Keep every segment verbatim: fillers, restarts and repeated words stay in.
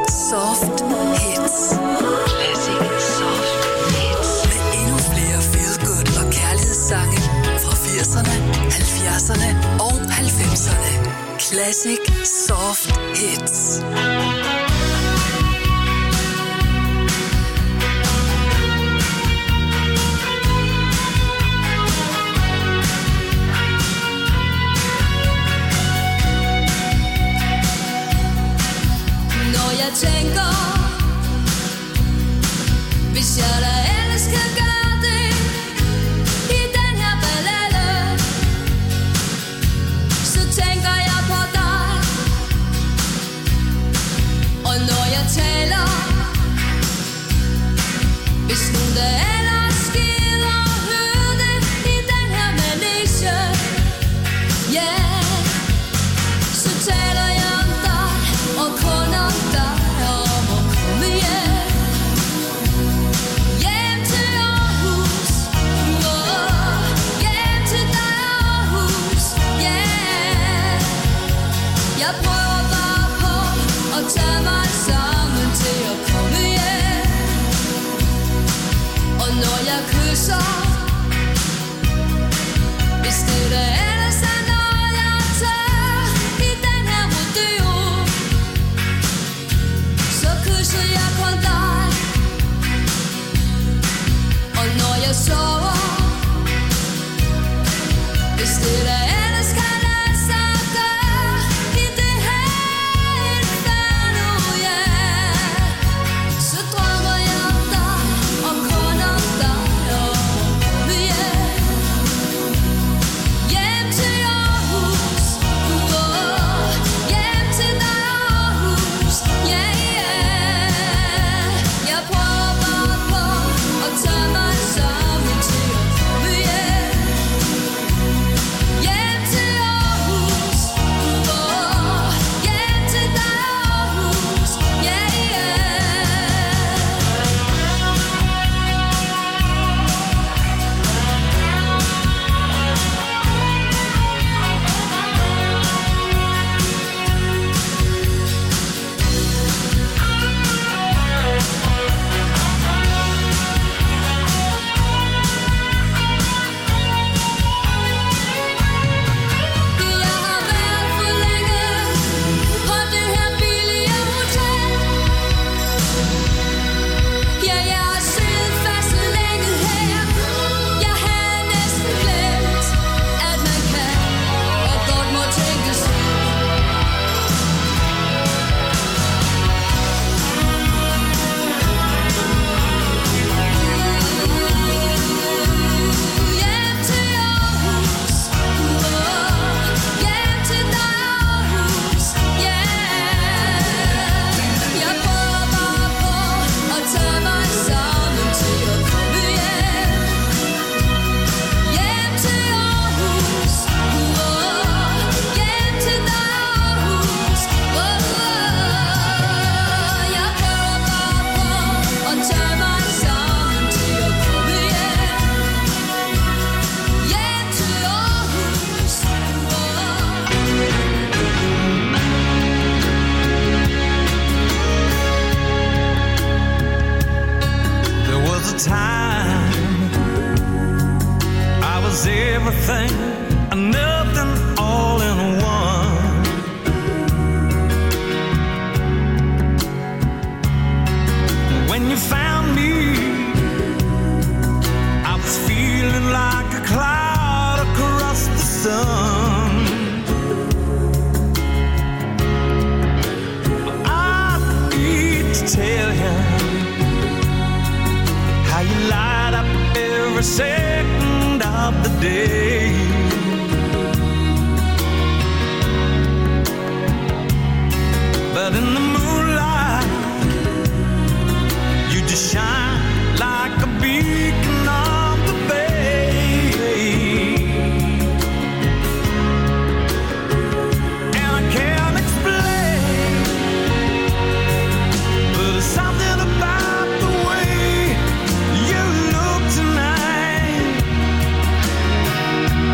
Soft Hits. Classic Soft Hits. Med endnu flere feel-good og kærlighedssange fra firserne, halvfjerdserne og halvfemserne. Classic Soft Hits. Jeg tænker, hvis jeg da ellers kan gøre det i den her ballade, så tænker jeg på dig. Og når jeg taler, hvis nogen der ellers gider høre det i den her manege, ja, yeah, så taler jeg om dig og kun om dig. Jeg prøver bare på at tage mig sammen til at komme hjem. Og når jeg kysser, hvis det der ellers er noget jeg tager i den her rodeo, så kysser jeg kun dig. Og når jeg sover, hvis det der ellers kan lade sig gøre i det her inferno, ja, så drømmer jeg om dig og kun om dig og komme hjem. Hjem til Aarhus, oh, hjem til dig Aarhus, ja, ja. Jeg prøver bare på at tage mig sammen til at komme hjem. Hjem til Aarhus, oh, hjem til dig Aarhus, ja, ja. Jeg har været for længe på det her billige hotel. Ja, jeg har siddet fast længe her. Jeg havde næsten glemt, at man kan og godt må tænke sig. Hjem til Aarhus, oh, hjem til dig Aarhus, ja. Jeg prøver bare på at tage mig sammen til at komme hjem. Hjem til Aarhus, oh, hjem til dig Aarhus, oh. Jeg prøver bare på at tage mig sammen til at komme hjem. Hjem til Aarhus, oh. There was a time I was everything and nothing all in one. When you found me, I was feeling like a cloud across the sun. I need to tell you how you light up every second of the day. But in the moonlight, you just shine like a beacon on the bay. And I can't explain, but there's something about the way you look tonight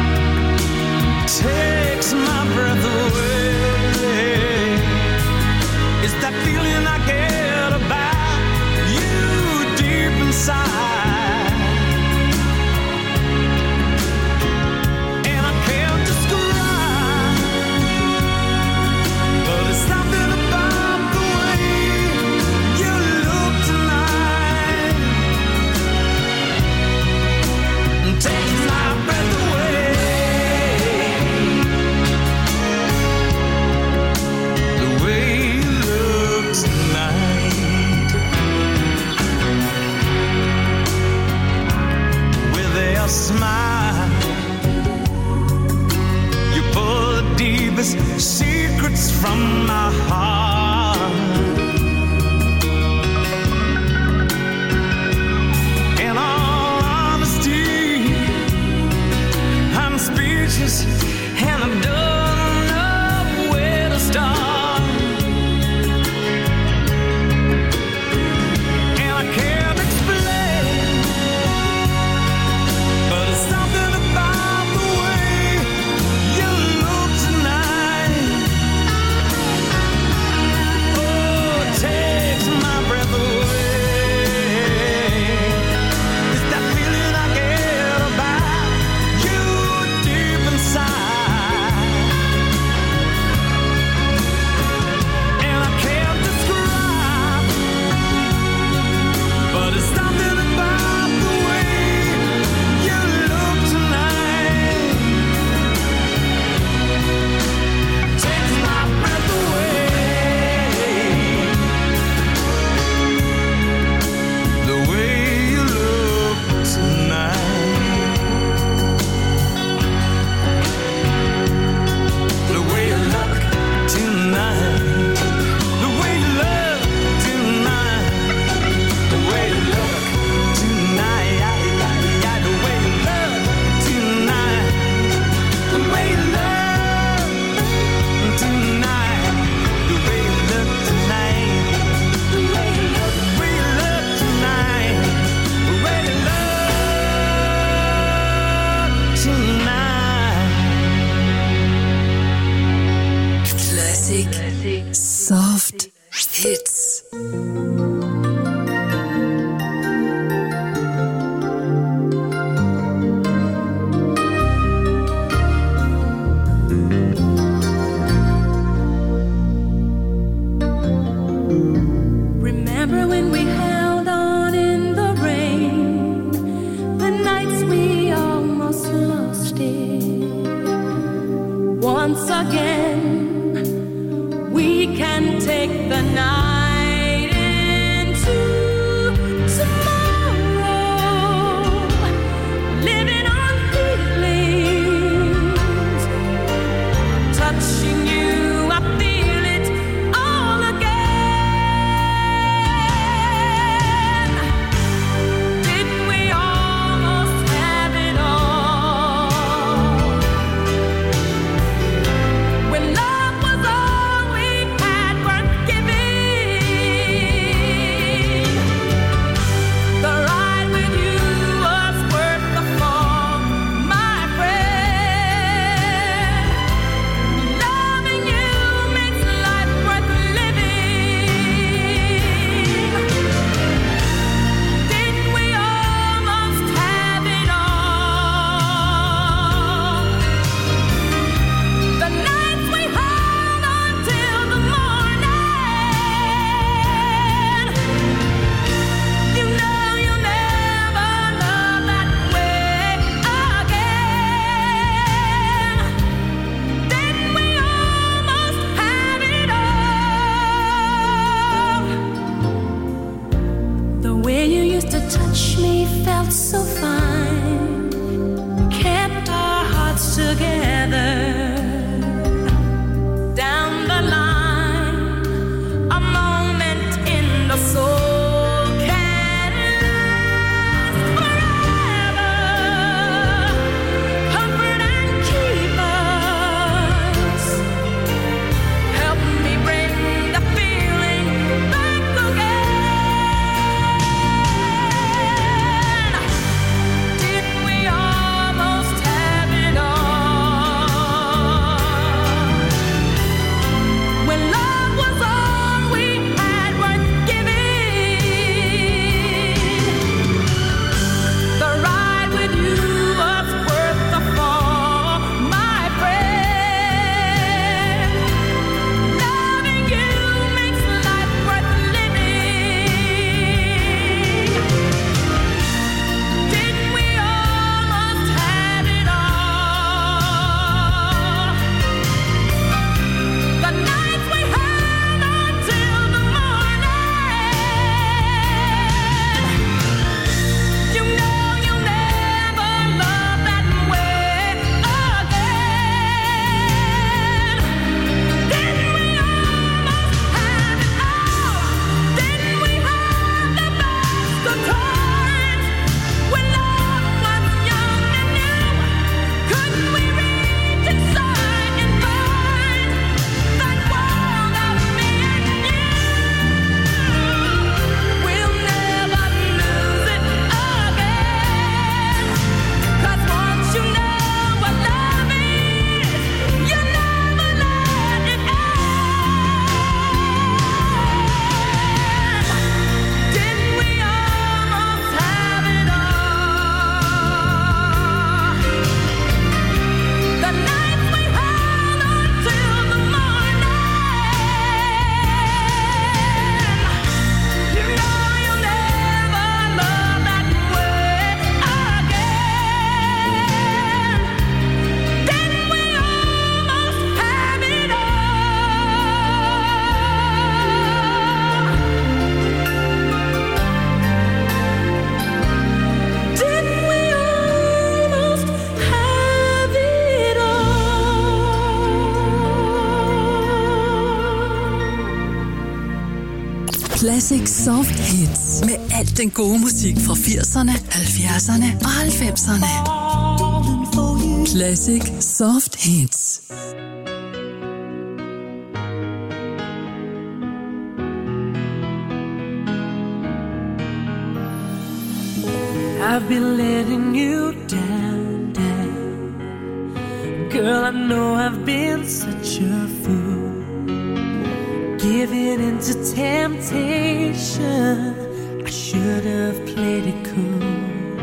Remember when we held on in the rain, the nights we almost lost it. Once again, we can take the night into tomorrow, living on feelings, touching you, I feel it all again. Didn't we almost have it all? When love was all we had worth giving, the ride with you was worth the fall, my friend. Loving you makes life worth living. Didn't we almost have it all? The nights we held on till the morning. You know you'll never love that way again. Didn't we almost have it all? The way you used to touch me felt so fine, kept our hearts together. Down the line, a moment in the soul can last forever. Comfort and keep us. Help me bring the feeling back again. Didn't we almost have it all? When love was all we had worth giving, the ride with you was worth the fall, my friend. Loving you makes life worth living. Didn't we almost have it all? The nights we held on till the morning. You know you'll never love that way again. Didn't we almost have it all? Didn't we have the best of times when love was young and new? Couldn't we reach inside and find that world of me and you? We'll never lose it again. 'Cause once you know what love is, you never let it end. Didn't we almost have it all? The nights we held on till the morning. You know you'll never love that way again. Didn't we almost have it all? Didn't we almost have it all? Classic Soft Hits med al den gode musik fra firserne, halvfjerdserne og halvfemserne. Classic Soft Hits. I've been letting you down, down. Girl, I know I've been such a fool. giving into temptation. I should have played it cool.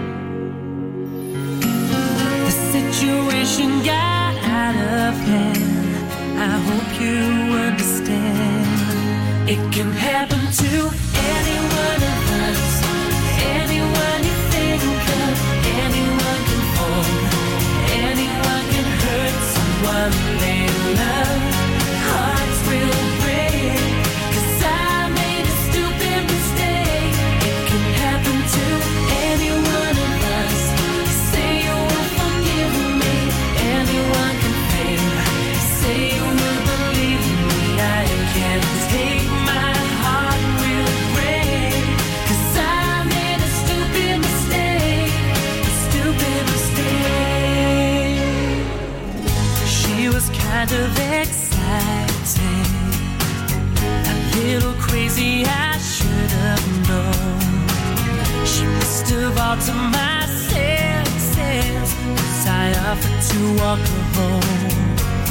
The situation got out of hand. I hope you understand. It can happen to any one of us. Anyone you think of, anyone can fall. Anyone can hurt someone they love. Hearts will break, 'cause I made a stupid mistake. It can happen to any one of us. Say you will forgive me. Anyone can fail. Say you will believe me. I can't take my heart will break, 'cause I made a stupid mistake. A stupid mistake. She was kind of exciting, a little crazy, I should have known. She must have altered my senses, 'cause I offered to walk her home.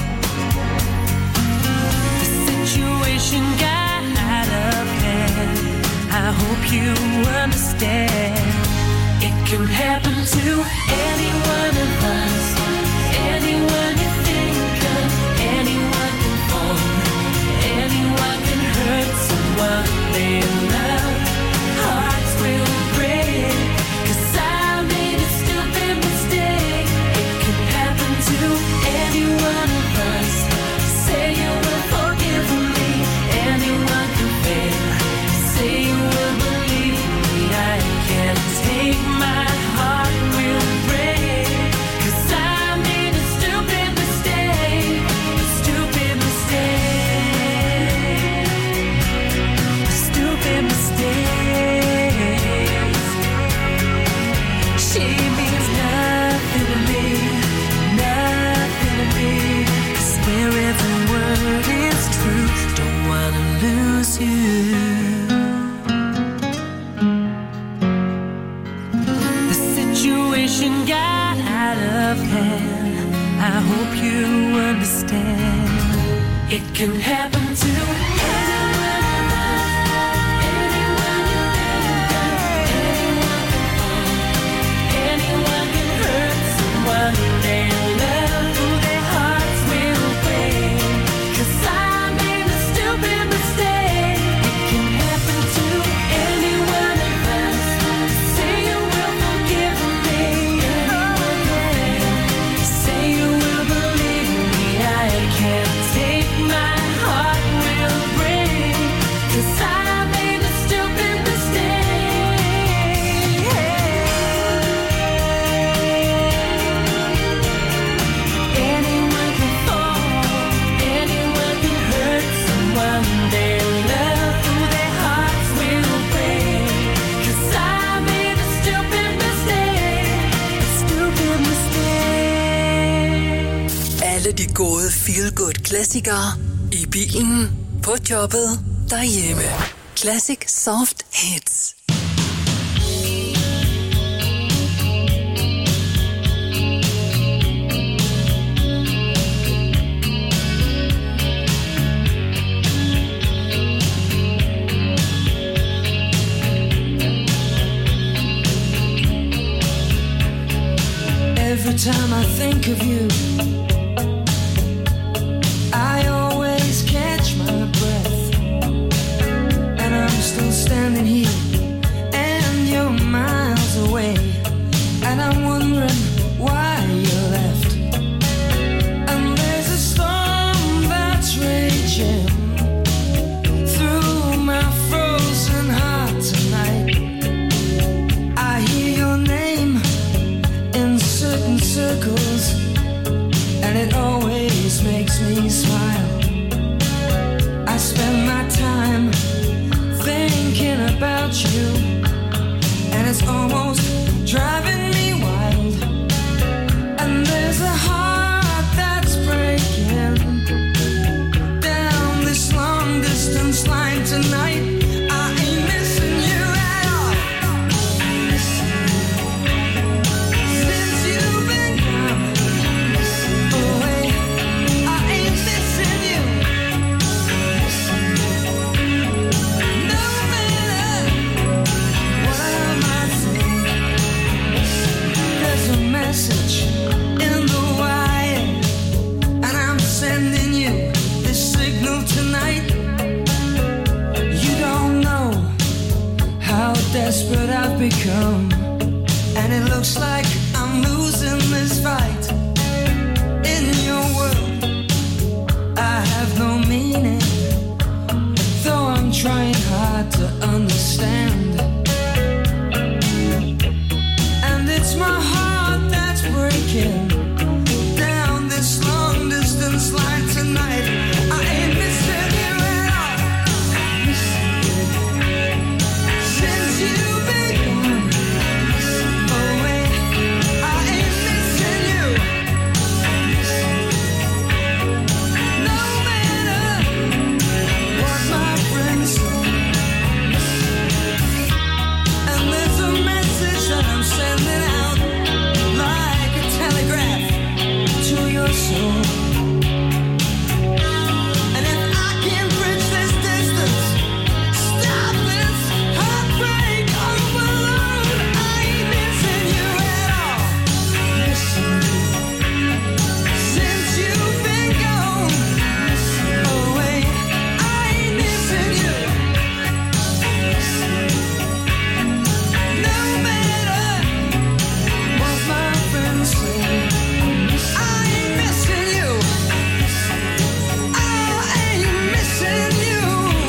The situation got out of hand. I hope you understand. It can happen to any one of us. Anyone you think of, anyone can fall. Anyone can hurt someone they love. Hearts will break, 'cause I made a stupid mistake. It can happen to any one of us. Say you will forgive me. Anyone can fail. Say you will believe me. I can't take my heart will break, 'cause I made a stupid mistake. A stupid mistake. A stupid mistake. She means nothing to me, nothing to me. 'Cause where every word is true, don't wanna lose you. The situation got out of hand. I hope you understand. It can happen to anyone of us. Anyone you think of, anyone can fall. Anyone can hurt someone they love. Their hearts will break, 'cause I made a stupid mistake. It can happen to any one of us. Say you will forgive me. Anyone can fail. Say you will believe me. I can't take my heart will break, 'cause I made a stupid mistake. Anyone can fall. Anyone can hurt someone they love. Their hearts will break, 'cause I made a stupid mistake. A stupid mistake. Alle de gode feel-good klassikere i bilen, på jobbet, derhjemme. Classic Soft Hits. Every time I think of you, I always catch my breath. And I'm still standing here, and you're miles away. And I'm wondering why you left. And there's a storm that's raging through my frozen heart tonight. I hear your name in certain circles, and it always makes me smile. I spend my time thinking about you, and it's almost driving me wild. And there's a heart that's breaking down this long distance line tonight. I ain't missing you at all. Since you've been gone away, I ain't missing you. desperate I've become, and it looks like I'm losing this fight. In your world, I have no meaning, though I'm trying hard to understand. And it's my heart that's breaking down this long distance line tonight. I ain't missing you at all. Missing you. Since you've been gone away, I ain't missing you. No matter what my friends say. And there's a message that I'm sending out like a telegraph to your soul. And if I can bridge this distance, stop this heartbreak overload, I ain't missing you at all. Missing you. Since you've been gone away, I ain't missing you. No matter what my friends say, I ain't missing you. I ain't missing you.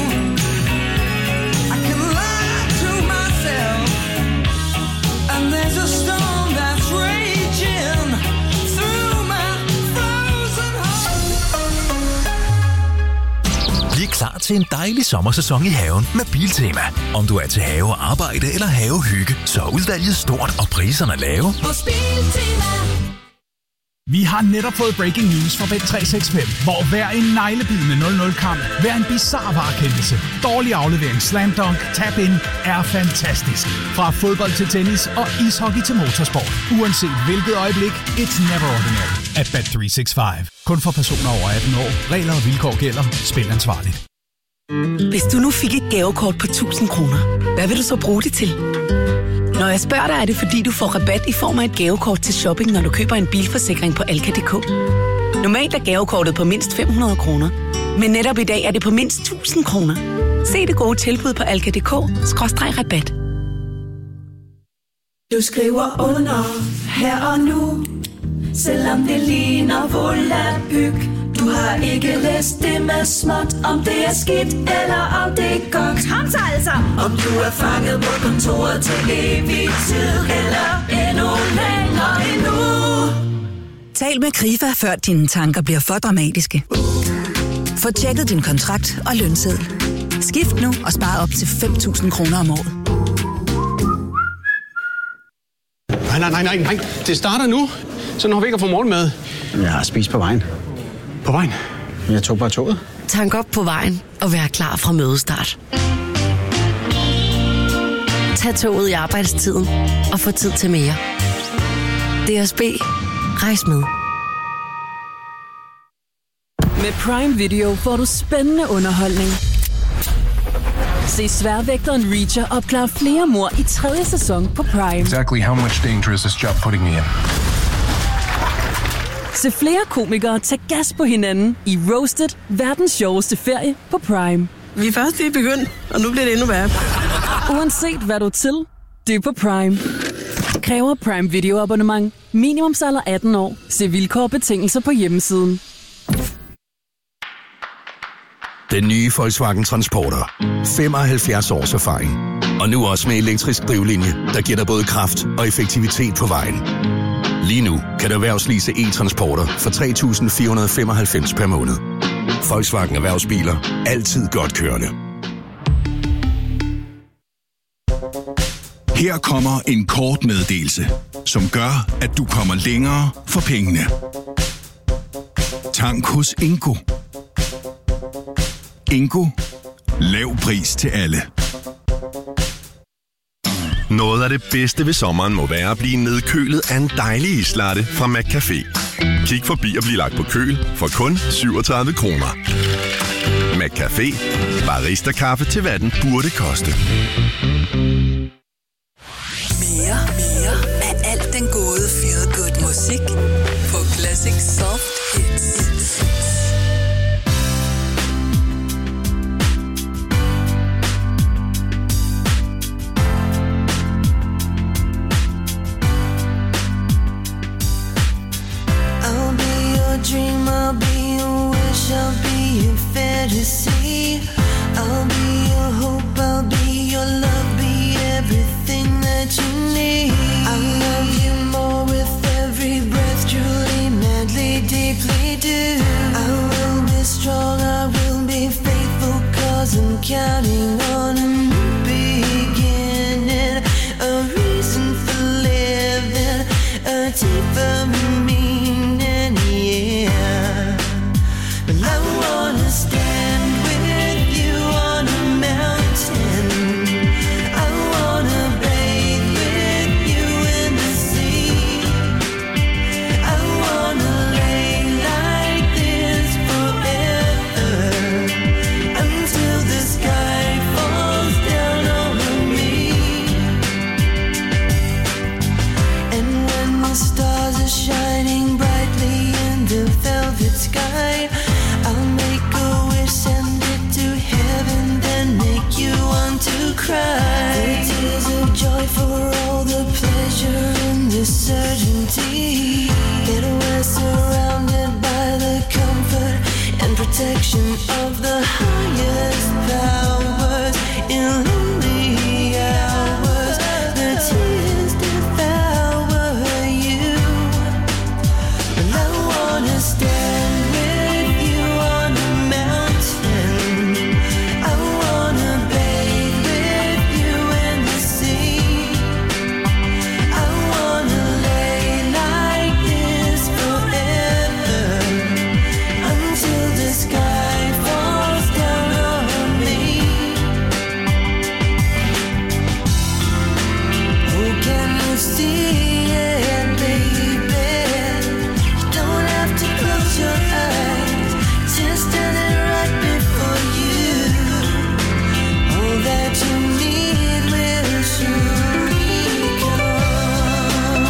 I can lie to myself, and there's a storm that's raging through my frozen heart. Bliv klar til en dejlig sommersæson i haven med Biltema. Om du er til have, arbejde eller havehygge, så er udvalget stort og priserne lave. Hos Biltema. Vi har netop fået breaking news fra Bet tre seks fem, hvor hver en neglebidende nul nul-kamp, hver en bizarre varekendelse, dårlig aflevering, slam dunk, tap-in er fantastisk. Fra fodbold til tennis og ishockey til motorsport. Uanset hvilket øjeblik, it's never ordinary at Bet tre seks fem. Kun for personer over atten år. Regler og vilkår gælder. Spil ansvarligt. Hvis du nu fik et gavekort på tusind kroner, hvad vil du så bruge det til? Når jeg spørger dig, er det fordi, du får rabat i form af et gavekort til shopping, når du køber en bilforsikring på Alka punktum d k. Normalt er gavekortet på mindst fem hundrede kroner, men netop i dag er det på mindst tusind kroner. Se det gode tilbud på alka punktum d k skråstreg rabat. Du skriver under her og nu, selvom det ligner volapyk. Du har ikke læst det med småt, om det er skidt eller om det er godt. Kom så altså! Om du er fanget på kontoret til evig tid, eller endnu længere endnu. Tal med Krifa, før dine tanker bliver for dramatiske. Få tjekket din kontrakt og lønseddel. Skift nu og spar op til fem tusind kroner om året. Nej, nej, nej, nej, nej. Det starter nu, så når vi ikke har fået morgenmad. Jeg har spist på vejen. På vejen? Jeg tog bare toget. Tank op på vejen og vær klar fra mødestart. Tag toget i arbejdstiden og få tid til mere. D S B. Rejs med. Med Prime Video får du spændende underholdning. Se sværvægteren Reacher opklare flere mord i tredje sæson på Prime. Exactly how much danger is this job putting me in? Se flere komikere tage gas på hinanden i Roasted, verdens sjoveste ferie på Prime. Vi er først lige begyndt, og nu bliver det endnu værre. Uanset hvad du er til, det er på Prime. Kræver Prime Video abonnement. Minimumsalder atten år. Se vilkår og betingelser på hjemmesiden. Den nye Volkswagen Transporter. femoghalvfjerds års erfaring. Og nu også med elektrisk drivlinje, der giver dig både kraft og effektivitet på vejen. Lige nu kan du erhvervslease e-transporter for tre tusind fire hundrede og femoghalvfems per måned. Volkswagen Erhvervsbiler. Altid godt kørende. Her kommer en kort meddelelse, som gør, at du kommer længere for pengene. Tank hos Ingo. Ingo. Lav pris til alle. Noget af det bedste ved sommeren må være at blive nedkølet af en dejlig islatte fra McCafé. Kig forbi og bliv lagt på køl for kun syvogtredive kroner. McCafé. Barista-kaffe til hvad den burde koste. Mere, mere af alt den gode feel good musik på Classic Soft Hits. tears of joy for all the pleasure in this certainty that we're surrounded by the comfort and protection of the highest powers. In lonely hours, the tears devour you, and I wanna stand with you on a mountain. I wanna bathe with you in the sea. I wanna lay like this forever until the sky falls down on me. Oh, can you see it, baby? You don't have to close your eyes, just standing right before you. All that you need will surely come.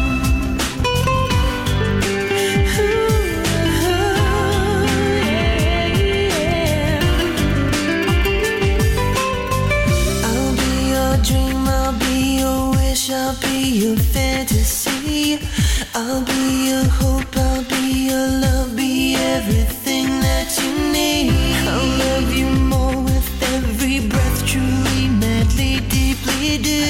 I'll be your dream, I'll be your wish, I'll be your fantasy. I'll be your hope, I'll be your love, be everything that you need. I'll love you more with every breath, truly, madly, deeply do.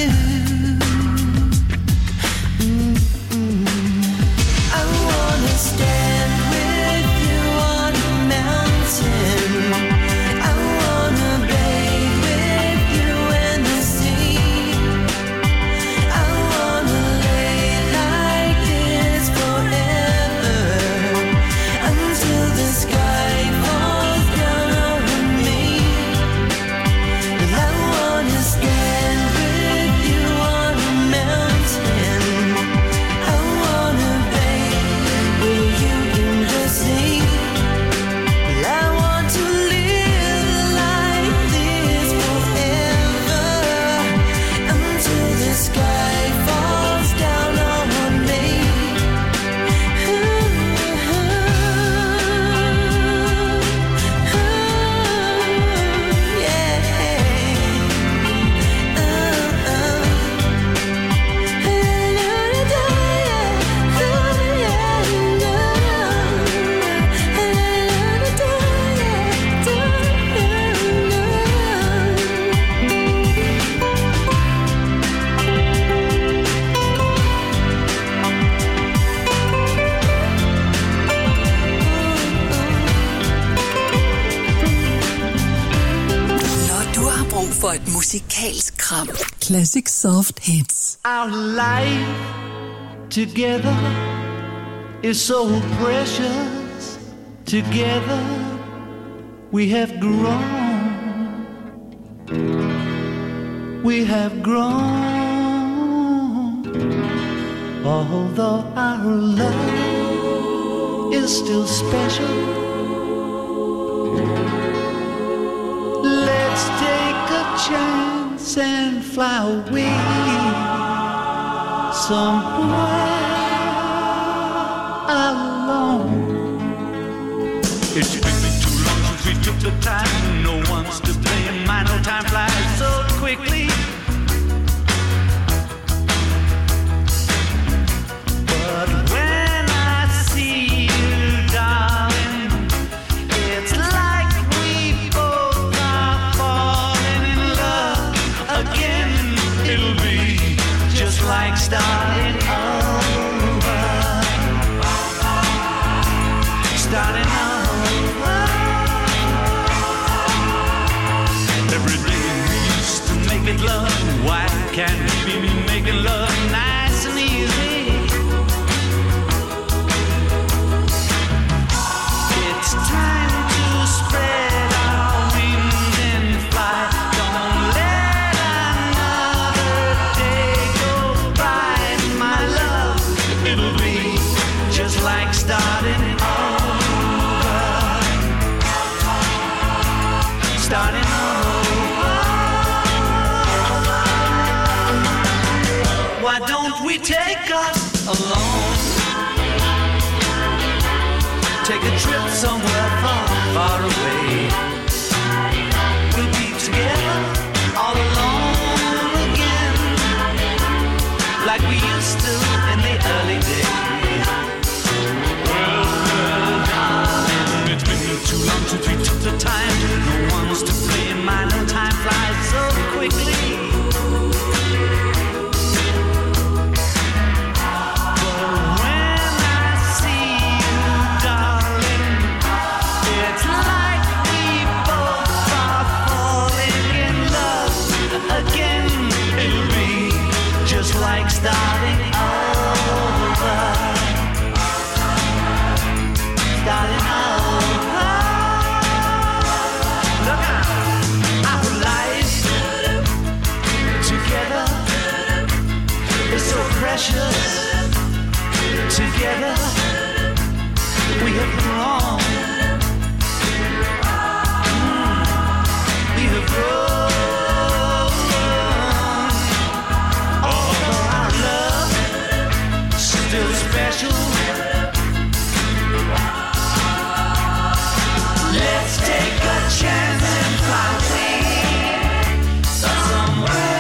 Mm-mm. I wanna stand with you on a mountain. I wanna bathe with you in the sea. I wanna lay like this forever until the sky falls down on me. And I wanna stand with you on a mountain. I wanna bathe with you in the sea. Well, I want to live like this forever until the sky falls down on me. Når du har brug for et musikalsk kram. Classic Soft Hits. Our life together is so precious. Together we have grown. We have grown. Although our love is still special, let's take a chance and fly away somewhere alone. It's been too long since we took the time. No one's to blame. I know time flies so quickly. But when I see you, darling, it's like we both are falling in love again. It'll be just like starting over. Starting over. Every day we used to make it love. Why can't we be making love nice and easy? It's time to spread our wings and fly. Don't let another day go by, my love. It'll be just like starting over. Starting over. Why don't we take us alone? Take a trip somewhere far, far away. We'll be together all alone again. like we used to in the early days. Well, well, darling, it's been too long since we took the time. No one's to blame, I know time flies so quickly. Like starting over, starting over. Look out, our life together is so precious. Together we have grown. Mm, we have grown. Still special. Let's take a chance and fly away somewhere.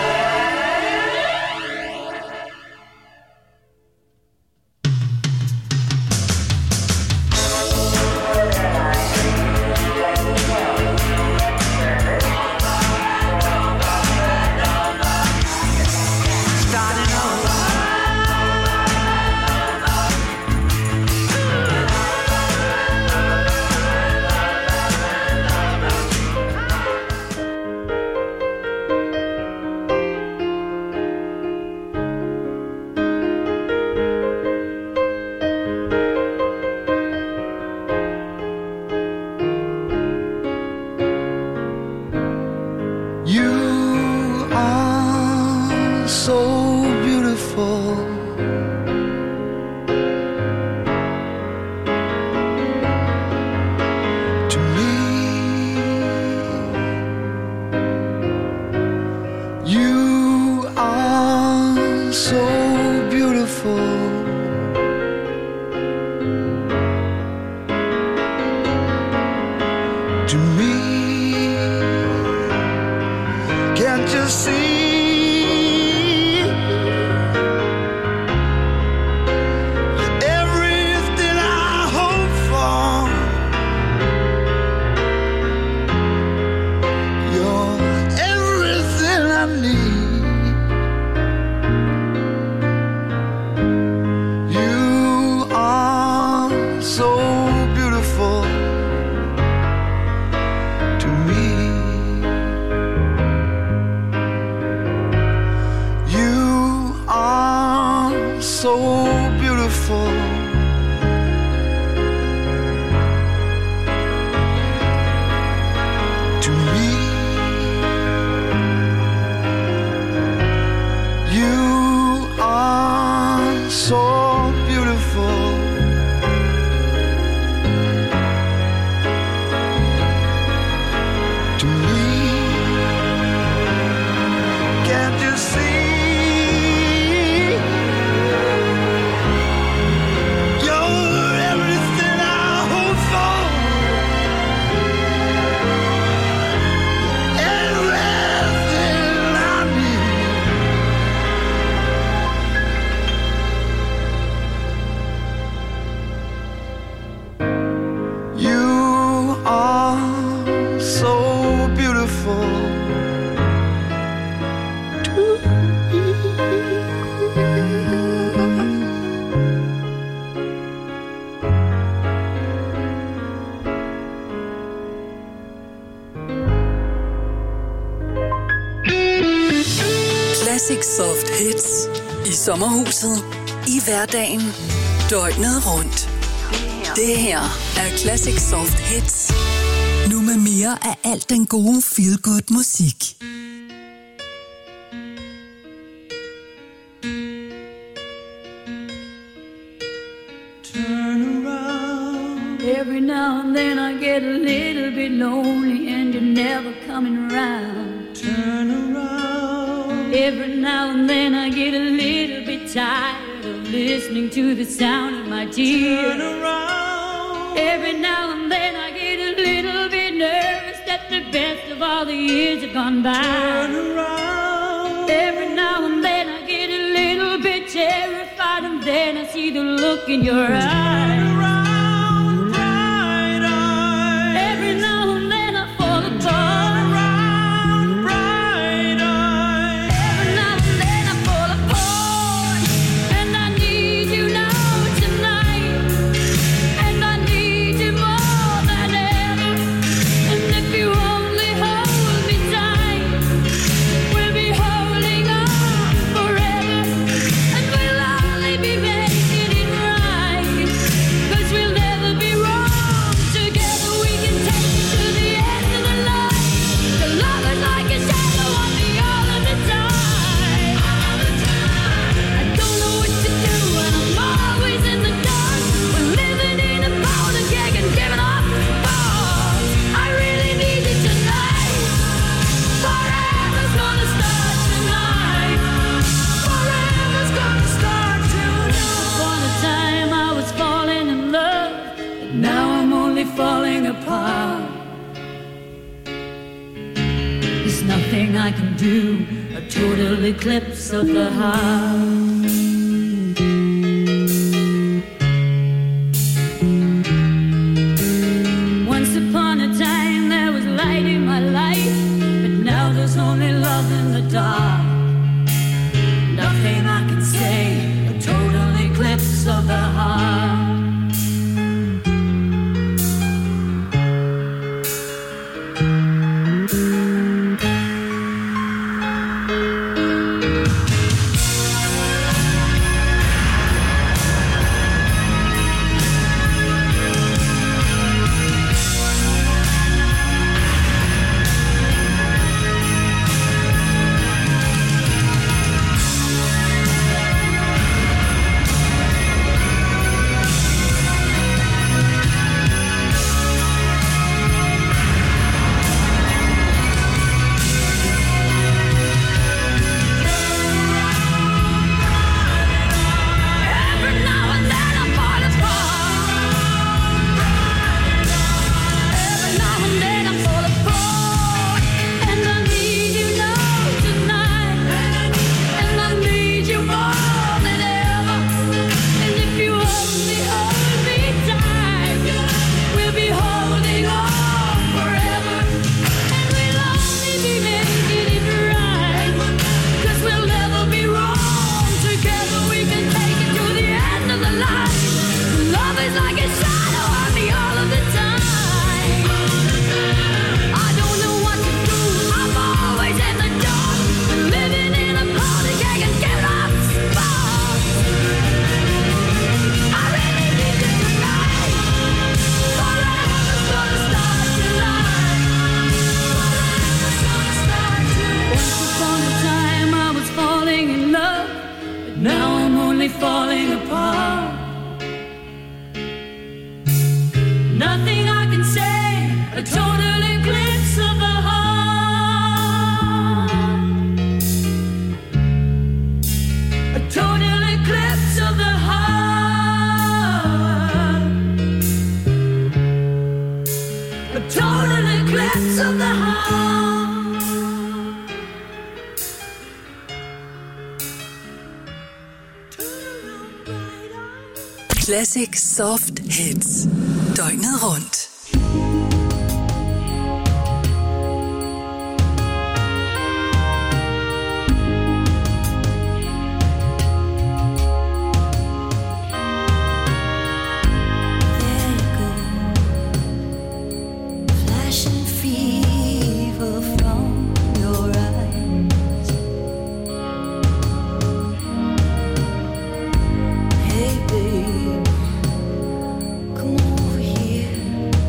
Classic Soft Hits. I sommerhuset. I hverdagen. Døgnet rundt. Det her er Classic Soft Hits. Nu med mere af alt den gode feel-good musik. Turn around. Every now and then I get a little bit lonely and you're never coming around. Turn around. Every now and then I get a little bit tired of listening to the sound of my tears. Turn around. Every now and then I get a little bit nervous that the best of all the years have gone by. Turn around. Every now and then I get a little then I see the look in your eyes. Every now and then I fall apart. Every now and then I fall apart. And I need you now tonight. And I need you more than ever. And if you only hold me tight, we'll be holding on forever. And we'll only be making it right. 'Cause we'll never be wrong. Together we can take it to the end of the line. The love is like a shadow on me all of the time. I don't know what to do and I'm always in the dark. We're living in a powder keg and giving up balls. I really need you tonight. Forever's gonna start tonight. Forever's gonna start tonight. For the time I was falling in love, but now I'm only falling apart. There's nothing I can do, a total eclipse of the heart. Once upon a time there was light in my life, but now there's only love in the dark. Nothing I can say, a total eclipse of the heart. Every now and then I fall apart. Every now and then I fall apart. And I need you now tonight. And I need you more than ever. And if you only hold me tight, we'll be holding on forever. And we'll only be making it right. 'Cause we'll never be wrong. Together we can take it to the end of the line. Love is like a shadow on me all of the time. I don't know what to do, I'm always in the dark. Living in a powder keg and giving up sparks. I really need you tonight. Forever's gonna start tonight. Forever's gonna start tonight. Once upon a time I was falling in love, but now I'm only falling apart. Nothing I can say, a total eclipse of the heart. A total eclipse of the heart. A total eclipse of the heart. Classic Soft Hits. Døgnet rundt. Flashing fever from your eyes. Hey babe, come over here.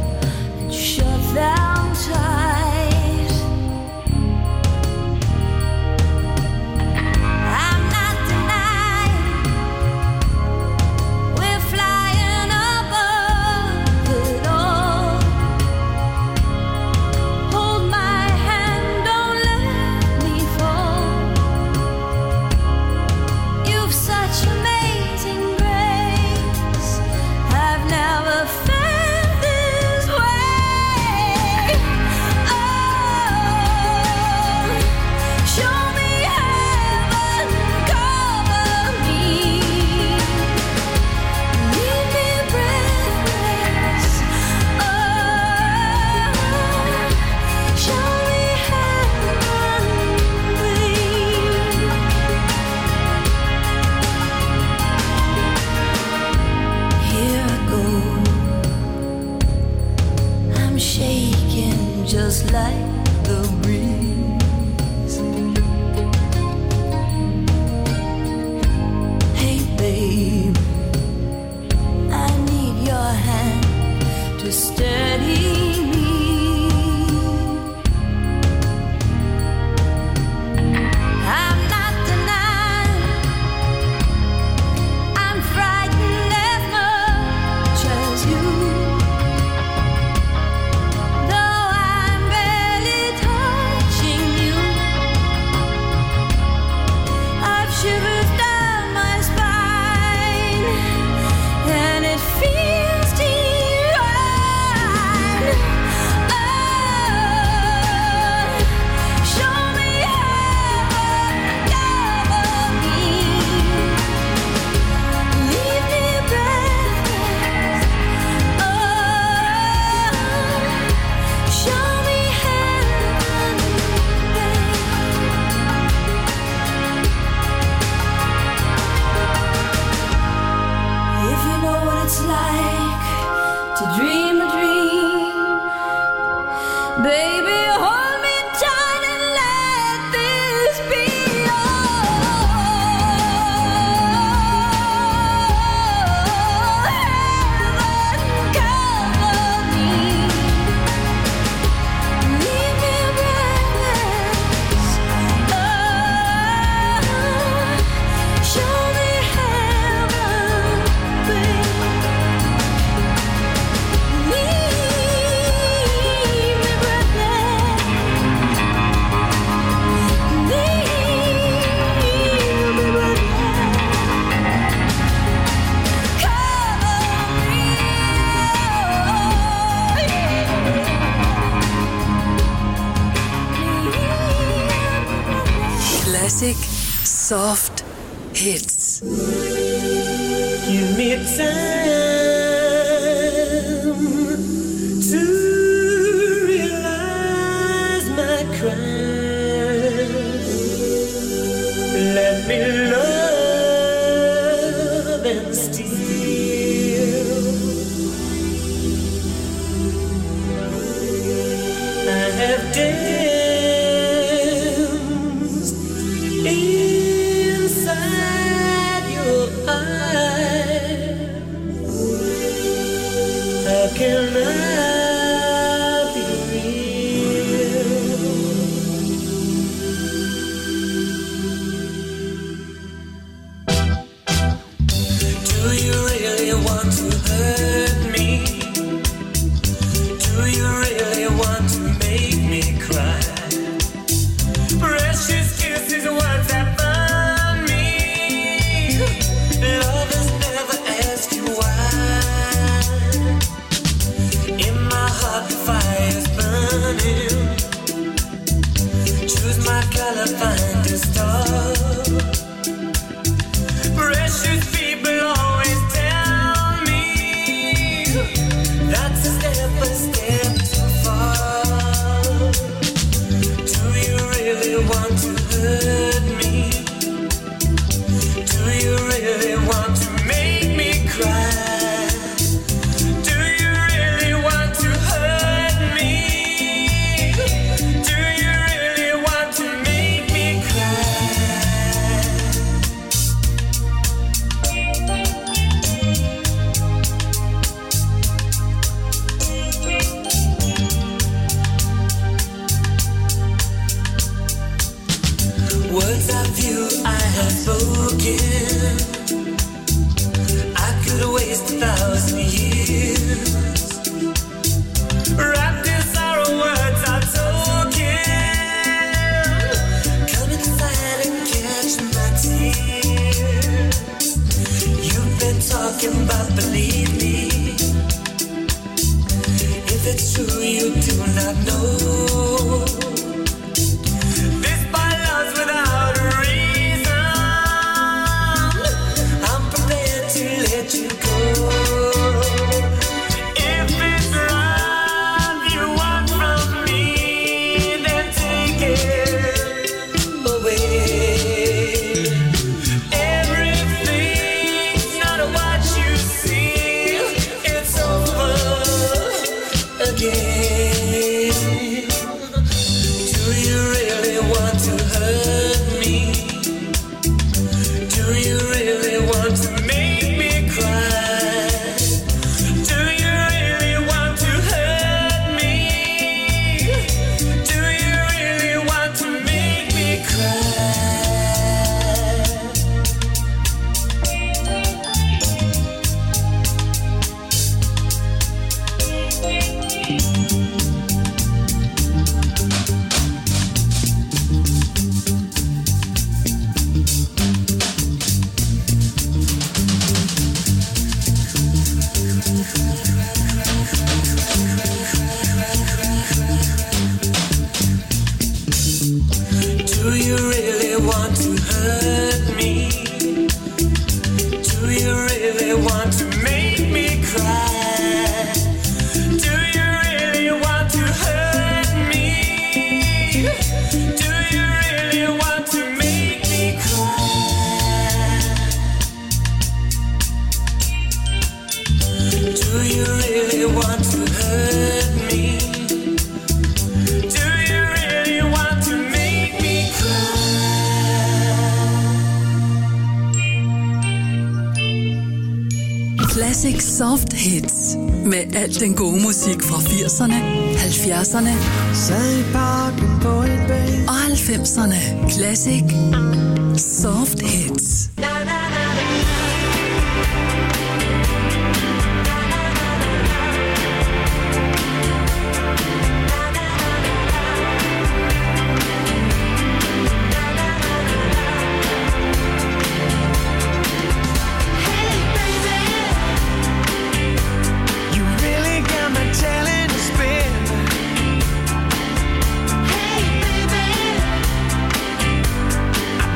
Classic Soft Hits. Give me time to realize my crime. Let me love and steal. I have danced inside your eyes. How can I be real? Do you really want to hurt me? Do you really want to make me cry? Precious kisses, words that burn me. Lovers never ask you why. In my heart the fire's burning. Choose my color, find a star. Precious people always tell me that's a step, a step too far. Do you really want to hurt me? Do you really want to make me cry? Do you really want to hurt me? Do you really want to make me cry? Words of you I have spoken, I could waste a thousand years. Wrapped in sorrow, words are token. Come inside and catch my tears. You've been talking, but believe me, if it's true you do not know. This by love's without a reason. I'm prepared to let you go. If it's love you want from me, then take it away. Everything's not what you see. It's over again. Do you really want to hurt me? Do you really want to make me cry? Do you really want to hurt me? Do you really want to make me cry? Do you really want to hurt me? Do you really want to make me cry? Do you really want to hurt me? Do you really want to make me cry? Do you really want to hurt me? Do you really want to make me cry? Classic Soft Hits. Med al den gode musik fra firserne, halvfjerdserne og halvfemserne. Classic Soft Hits. I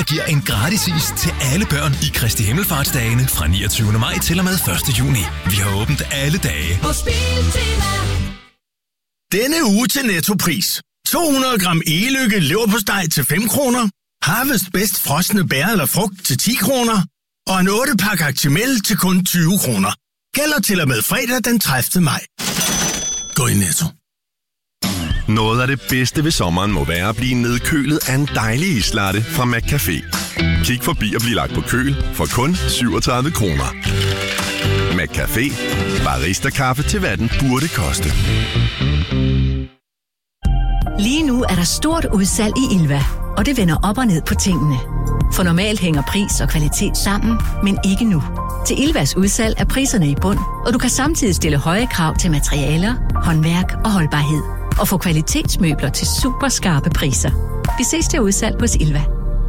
Firma giver en gratis is til alle børn i Kristi Himmelfartsdagene fra niogtyvende maj til og med første juni. Vi har åbent alle dage. Denne uge til Nettopris. to hundrede gram e-lykke leverpostej til fem kroner. Harvest Best frosne bær eller frugt til ti kroner. Og en otte pakke Actimel til kun tyve kroner. Gælder til og med fredag den tredivte maj. Gå i Netto. Noget af det bedste ved sommeren må være at blive nedkølet af en dejlig islatte fra McCafé. Kig forbi og bliv lagt på køl for kun syvogtredive kroner. McCafé. Barista-kaffe til hvad den burde koste. Lige nu er der stort udsalg i Ilva, og det vender op og ned på tingene. For normalt hænger pris og kvalitet sammen, men ikke nu. Til Ilvas udsalg er priserne i bund, og du kan samtidig stille høje krav til materialer, håndværk og holdbarhed. Og få kvalitetsmøbler til super skarpe priser. Vi ses til udsalg hos Ilva.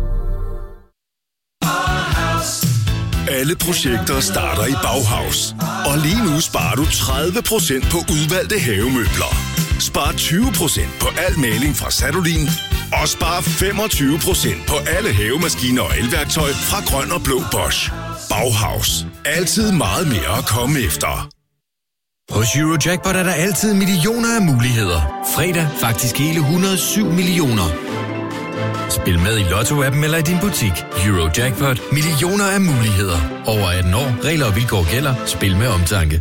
Alle projekter starter i Bauhaus. Og lige nu sparer du tredive procent på udvalgte havemøbler. Spar tyve procent på al maling fra Sadolin. Og spar femogtyve procent på alle havemaskiner og elværktøj fra Grøn og Blå Bosch. Bauhaus. Altid meget mere at komme efter. Hos Eurojackpot er der altid millioner af muligheder. Fredag faktisk hele et hundrede og syv millioner. Spil med i Lotto-appen eller i din butik. Eurojackpot. Millioner af muligheder. Over atten år. Regler og vilkår gælder. Spil med omtanke.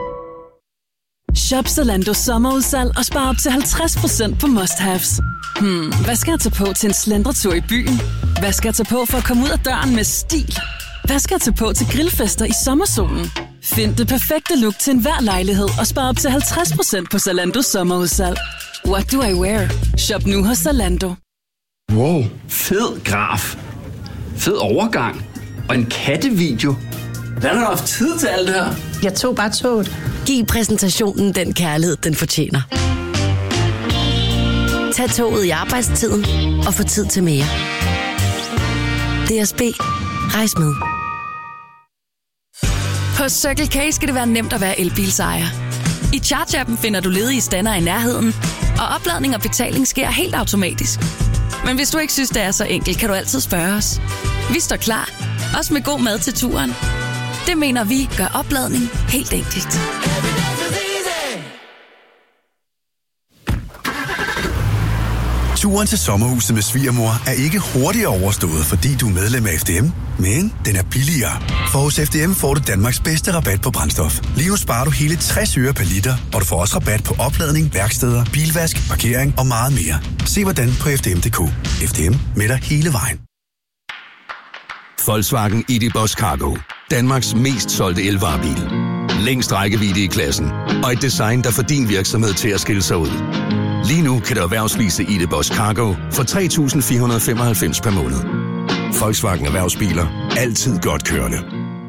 Shop Zalando sommerudsalg og spar op til halvtreds procent på must-haves. Hmm, hvad skal jeg tage på til en slendretur i byen? Hvad skal jeg tage på for at komme ud af døren med stil? Hvad skal jeg tage på til grillfester i sommersolen? Find det perfekte look til enhver lejlighed og spar op til halvtreds procent på Zalandos sommerudsalg. What do I wear? Shop nu hos Zalando. Wow, fed graf. Fed overgang. Og en kattevideo. Hvordan har du haft tid til alt det her? Jeg tog bare toget. Giv præsentationen den kærlighed, den fortjener. Tag toget i arbejdstiden og få tid til mere. D S B. Rejs med. Hos Circle K skal det være nemt at være elbilsejer. I Charge-appen finder du ledige stander i nærheden, og opladning og betaling sker helt automatisk. Men hvis du ikke synes, det er så enkelt, kan du altid spørge os. Vi står klar, også med god mad til turen. Det mener vi gør opladning helt enkelt. Turen til sommerhuset med svigermor er ikke hurtigere overstået, fordi du er medlem af F D M, men den er billigere. For hos F D M får du Danmarks bedste rabat på brændstof. Lige nu sparer du hele tres øre per liter, og du får også rabat på opladning, værksteder, bilvask, parkering og meget mere. Se hvordan på f d m punktum d k. F D M med dig hele vejen. Volkswagen I D Boss Cargo. Danmarks mest solgte elvarebil. Længst rækkevidde i klassen. Og et design, der får din virksomhed til at skille sig ud. Lige nu kan du erhvervslease I D Boss Cargo for tre tusind fire hundrede og femoghalvfems per måned. Volkswagen Erhvervsbiler. Altid godt kørende.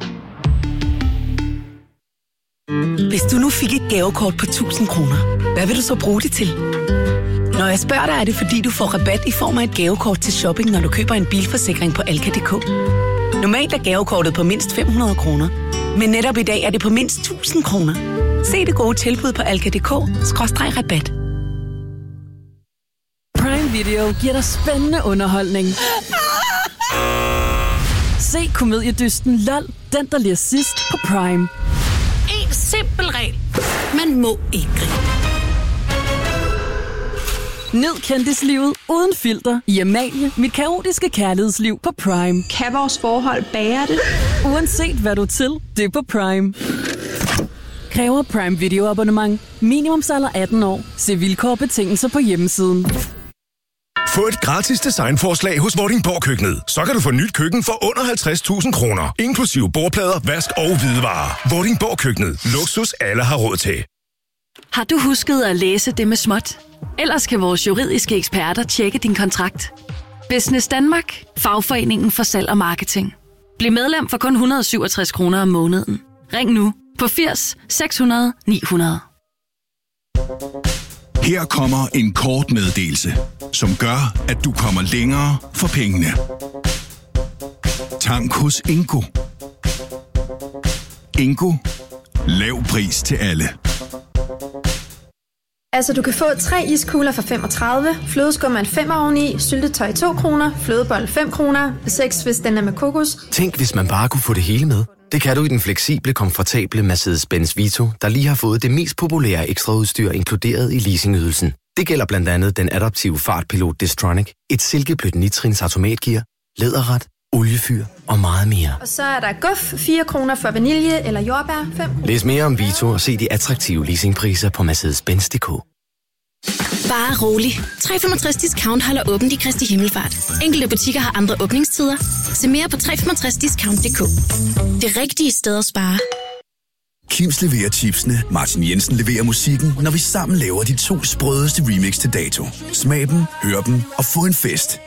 Hvis du nu fik et gavekort på tusind kroner, hvad vil du så bruge det til? Når jeg spørger dig, er det fordi, du får rabat i form af et gavekort til shopping, når du køber en bilforsikring på Alka punktum d k. Normalt er gavekortet på mindst fem hundrede kroner, men netop i dag er det på mindst tusind kroner. Se det gode tilbud på alka punktum d k skråstreg rabat. Prime Video giver dig spændende underholdning. Se komediedysten LOL, den der ler sidst på Prime. En simpel regel. Man må ikke grine. Nyd kendislivet uden filter i Amalie, mit kaotiske kærlighedsliv på Prime. Kan vores forhold bære det? Uanset hvad du er til, det er på Prime. Kræver Prime Video abonnement. Minimumsalder atten år. Se vilkår og betingelser på hjemmesiden. Få et gratis designforslag hos Vordingborg Køkkenet. Så kan du få nyt køkken for under halvtreds tusind kroner. Inklusive bordplader, vask og hvidevarer. Vordingborg Køkkenet. Luksus alle har råd til. Har du husket at læse det med småt? Ellers kan vores juridiske eksperter tjekke din kontrakt. Business Danmark. Fagforeningen for salg og marketing. Bliv medlem for kun et hundrede og syvogtres kroner om måneden. Ring nu på firs seks hundrede ni hundrede. Her kommer en kort meddelelse, som gør, at du kommer længere for pengene. Tank hos Ingo. Ingo. Lav pris til alle. Altså, du kan få tre iskugler for femogtredive, flødeskum er en femmer oveni, syltetøj to kroner, flødebold fem kroner, seks hvis den er med kokos. Tænk, hvis man bare kunne få det hele med. Det kan du i den fleksible, komfortable Mercedes-Benz Vito, der lige har fået det mest populære ekstraudstyr inkluderet i leasingydelsen. Det gælder blandt andet den adaptive fartpilot Distronic, et silkeblødt nitrins automatgear, læderret, oliefyr og meget mere. Og så er der guf, fire kroner for vanilje eller jordbær, fem. Læs mere om Vito og se de attraktive leasingpriser på Mercedes Benz punktum d k. Bare rolig. tre komma femogtres discount holder åbent i Kristi Himmelfart. Enkelte butikker har andre åbningstider. Se mere på tre komma femogtres discount punktum d k. Det rigtige sted at spare. Kims leverer chipsene, Martin Jensen leverer musikken, når vi sammen laver de to sprødeste remix til dato. Smag dem, hør dem og få en fest.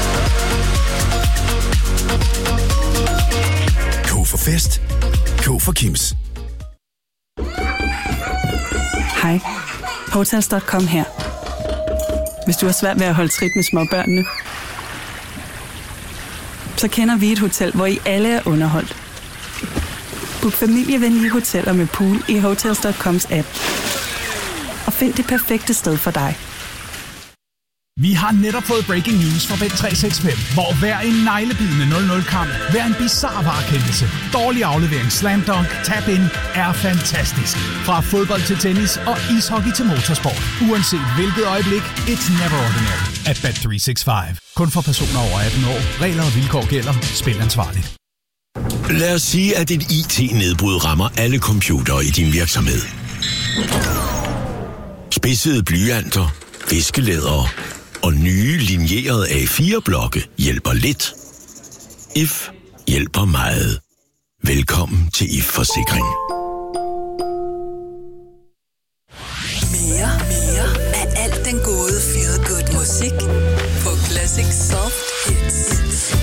K for fest. K for Kims. Hej. Hotels punktum com her. Hvis du har svært ved at holde trit med småbørnene, så kender vi et hotel, hvor I alle er underholdt. Book familievenlige hoteller med pool i Hotels punktum coms app. Og find det perfekte sted for dig. Vi har netop fået breaking news fra Bet tre seks fem, hvor hver en neglebidende nul nul-kamp, hver en bizarre varekendelse, dårlig aflevering, slam dunk, tap-in er fantastisk. Fra fodbold til tennis og ishockey til motorsport. Uanset hvilket øjeblik, it's never ordinary at Bet tre seks fem. Kun for personer over atten år. Regler og vilkår gælder. Spil ansvarligt. Lad os sige, at et I T-nedbrud rammer alle computere i din virksomhed. Spidsede blyanter, viskelædere og nye linjerede A fire blokke hjælper lidt. If hjælper meget. Velkommen til I F Forsikring. Mere, mere af alt den gode feel good musik på Classic Soft Hits.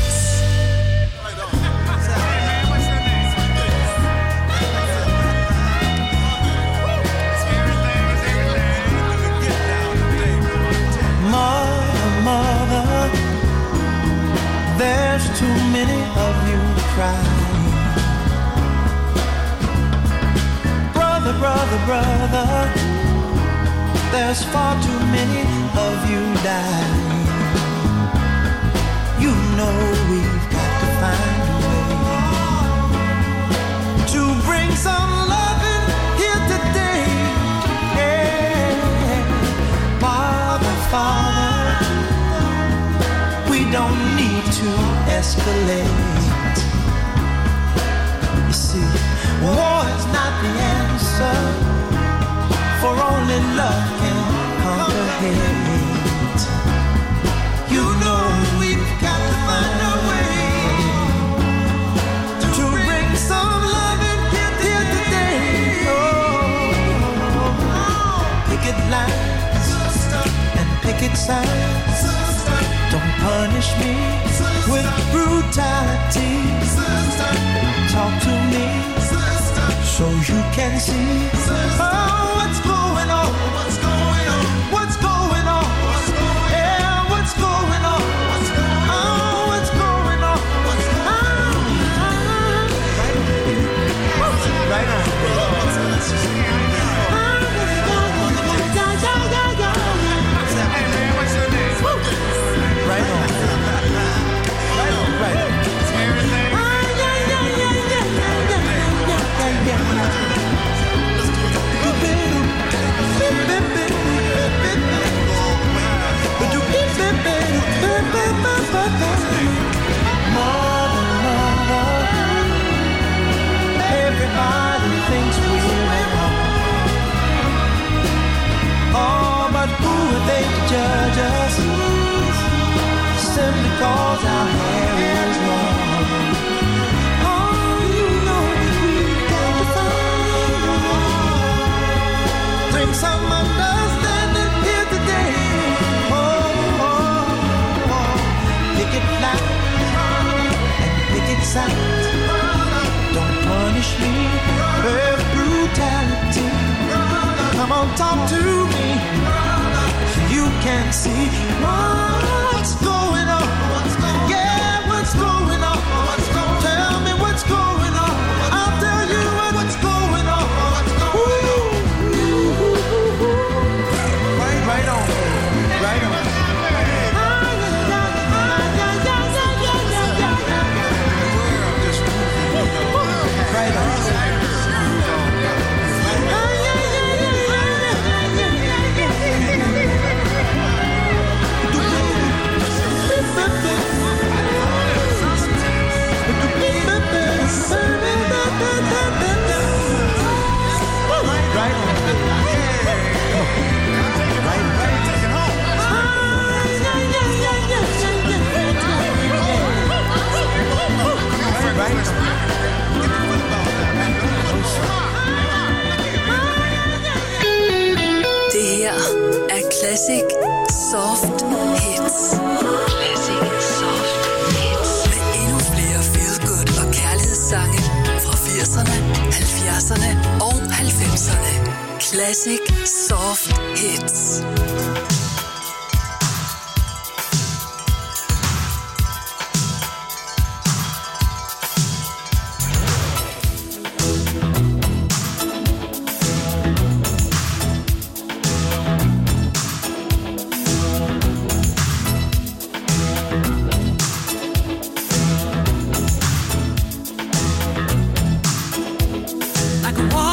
There's too many of you crying. Brother, brother, brother, there's far too many of you dying. You know we've got to find a way to bring some loving here today. Yeah. Father, Father, we don't need to escalate. You see, war is not the answer, for only love can conquer hate. You know we've got to find a way to bring some love in here, here today. Oh, picket lines and picket signs. Don't punish me with brutality. Talk to me so you can see oh, what's going on. What's going on? What's going on? Yeah, what's going on? Oh, what's going on? Right on. Right on. Right on, right on. Everybody thinks we're wrong. Oh, but who are they to judge us? Simply cause our hair is long. Oh, you know we've got to find a way. Bring some understanding here today. Oh, oh, oh. Pick it loud and pick it sound. Don't punish me with brutality. Come on, talk to me so you can see what's going on. Yeah, what's going on? Tell me what's going on. I'll tell you what's going on. Ooh, ooh, ooh, ooh. halvfjerdserne og halvfemserne. Classic Soft Hits. Like a wall